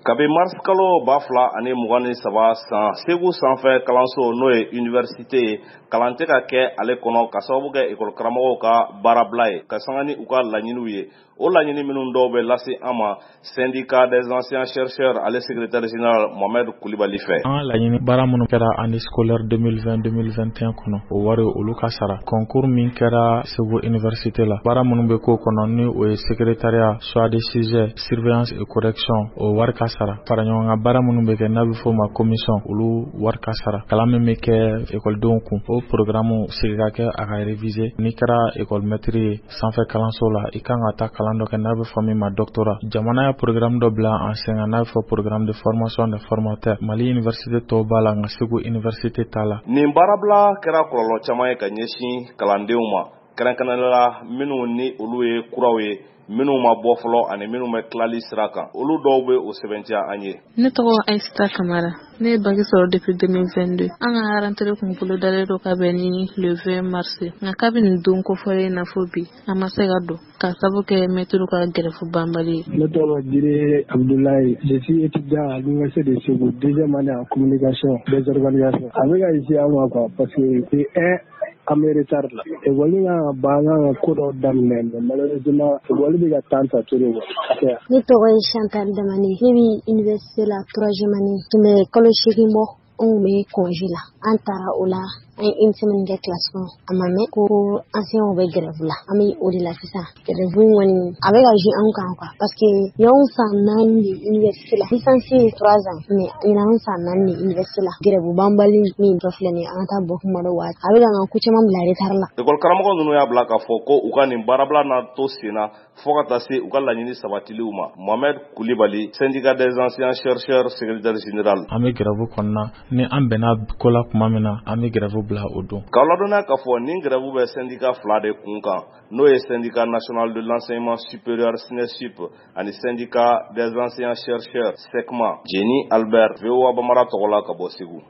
Kabi mars kalo 2023 san Segu sanfɛ kalanso n'o ye université kalan tɛ ka kɛ ale kɔnɔ ka sababu kɛ école karamɔgɔw ka baarabila ye ka sanga ni u ka laɲiniw ye. O laɲini minnu dɔw bɛ lase an ma syndicat des anciens chercheurs ale secrétaire général Mohamed Koulibaly fɛ. An laɲini baara minnu kɛra année scolaire 2020-2021 kɔnɔ o wari olu ka sara. Concours min kɛra Segu université la baara minnu bɛ k'o kɔnɔ ni o ye secrétariat choix de sujet surveillance et correction o wari ka sara. Fara ɲɔgɔn kan baara minnu bɛ kɛ n'a bɛ fɔ ma commission olu wari ka sara. Kalan min bɛ kɛ écoledenw kun o programme sigi ka kɛ a ka réviser. N'i kɛra école maître ye sanfɛ kalanso la i kan ka taa kalan dɔ kɛ n'a bɛ fɔ min ma doctorat. Jamana ye programme dɔ bila en sɛŋa n'a bɛ fɔ programme de formation des formateurs. Mali université tɔw b'a la nka Segu université t'a la. Nin baarabila kɛra kɔlɔlɔ caman ye ka ɲɛsin kalandenw ma. Kɛrɛnkɛrɛnnenya la minnu ni olu ye kuraw ye minnu ma bɔ fɔlɔ ani minnu bɛ tilali sira kan olu dɔw bɛ o sɛbɛntiya an ye. Ne tɔgɔ Aïssata Kamara. Ne ye bac sɔrɔ depuis 2022. An ka rentrée kun bolo dalen don ka bɛn ni le 20 mars. Nka kabini don kofɔlen in na fo bi a ma se ka don ka sabu kɛ maître ka grève banbali ye. Ne tɔgɔ Dire Abdoulaye. Je suis étudiant à l'université de Segu, deuxième année en communication des organisations. A bɛ ka ici à moi quoi parce que c'est an bɛ retard la. École ka ban ka ko dɔ daminɛ mais malheureusement école bɛ ka temps ta toro quoi. Ne tɔgɔ ye Chantal Damani. Ne bɛ université la 3e année. Tun bɛ kalo 8 bɔ anw bɛ congé la. An taara o la an ye une semaine kɛ classe kɔnɔ a ma mɛn ko anciens bɛ grève la an bɛ o de la sisan grève kɔni a bɛ ka jouer anw kan quoi parce que y'anw san 4 de université la licence ye 3 ans mais y'anw san 4 de université la grève banbali min dɔ filɛ nin an ka taa bɔ kuma dɔ waati a bɛ ka an ko caman bila retard la. École karamɔgɔ ninnu y'a bila k'a fɔ ko u ka nin baarabila na to senna fo ka taa se u ka laɲini sabatiliw ma. Mohamed Koulibaly, syndicat des anciens chercheurs secrétaire général. An bɛ grève kɔnɔna ni an bɛnna ko la kuma min na an bɛ grève bila o don. K'aw ladɔnniya k'a fɔ nin grève bɛ syndicat 2 de kun kan n'o ye syndicat national de l'enseignement supérieur SNESUP ani syndicat des anciens chercheurs SECMA. Jenny Albert, VOA Bambara tɔgɔ la ka bɔ Segu.